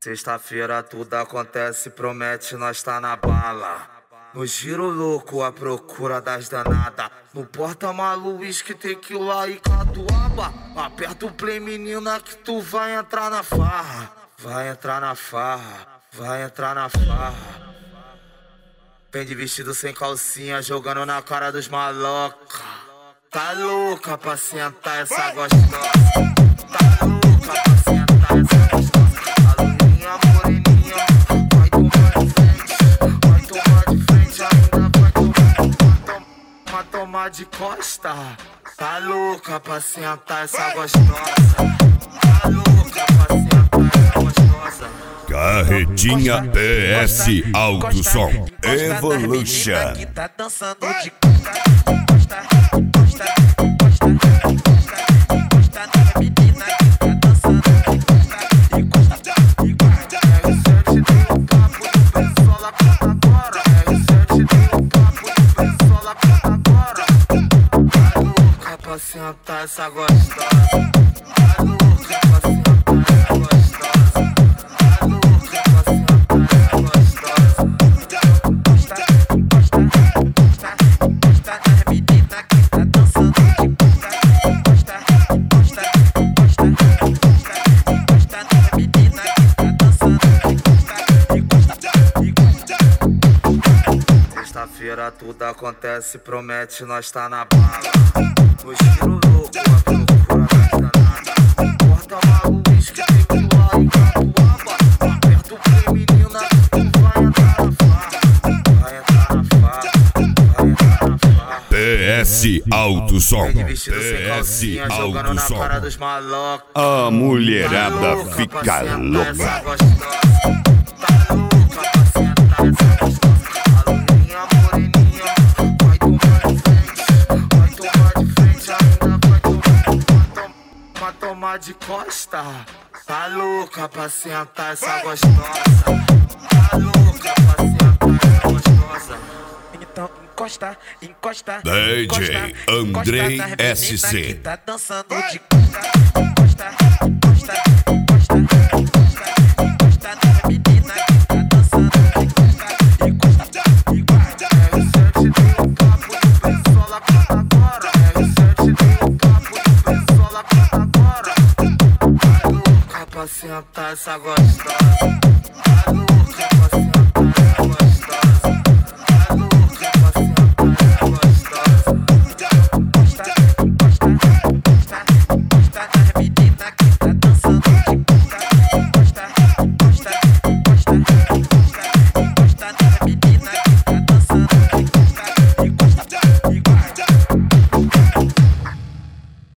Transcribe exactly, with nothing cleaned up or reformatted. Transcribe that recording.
Sexta-feira tudo acontece, promete, nós tá na bala. No giro louco, à procura das danadas. No porta-malu, uísque, tequila e catuaba. Aperta o play, menina, que tu vai entrar na farra. Vai entrar na farra, vai entrar na farra. Vem de vestido sem calcinha, jogando na cara dos maloca. Tá louca pra sentar essa gostosa. Tá louca pra sentar essa gostosa. A loirinha moreninha vai tomar de frente. Vai tomar de frente, ainda vai tomar, vai tomar de costa. Tá louca pra sentar essa gostosa. Tá louca pra sentar essa gostosa. Carretinha P S Alto Som Evolution. Que tá dançando de costa, costa, costa, costa, costa na menina que tá dançando de costa e costa e costa. R sete tem o papo do Bensola, canta agora. R sete tem o papo do Bensola, canta agora. Tá louca pra sentar essa gostosa. Tá louca pra sentar essa gostosa. Tá louca pra sentar essa gostosa. Costa, costa, costa, costa na menina que tá dançando de costa, costa, costa, costa, costa na menina que tá dançando de costa e costa e costa. Sexta-feira tudo acontece, promete, nós tá na bala. No giro louco, à procura das danadas. Porta-malu, uísque, tequila e catuaba. Aperta o play, menina, que tu vai entrar na farra. Vai entrar na farra, vai entrar na farra. P S Alto Som. Vem de vestido sem P S calcinha, jogando Alto na Som. cara dos maloca. A mulherada Tá louca fica pra sentar louca. essa gostosa. Tá louca pra sentar essa gostosa. A loirinha moreninha vai tomar de frente. Vai tomar de frente, ainda vai tomar, vai tomar de costa. Tá louca pra sentar essa gostosa. Tá louca pra sentar essa gostosa. Então encosta, encosta, D J encosta, Andrei encosta na S menina C. que tá dançando de costa, costa, costa, costa, costa, encosta na menina que tá dançando de costa e costa e costa. R sete tem o papo do Bensola, canta agora. R sete tem o papo do Bensola, canta agora. Tá louca pra sentar essa gostosa. Tá louca pra sentar essa gostosa. Tá louca pra sentar essa gostosa. Costa, costa, costa, costa na menina que tá dançando de costa, costa, costa, costa, costa na menina que tá dançando de costa e costa e costa.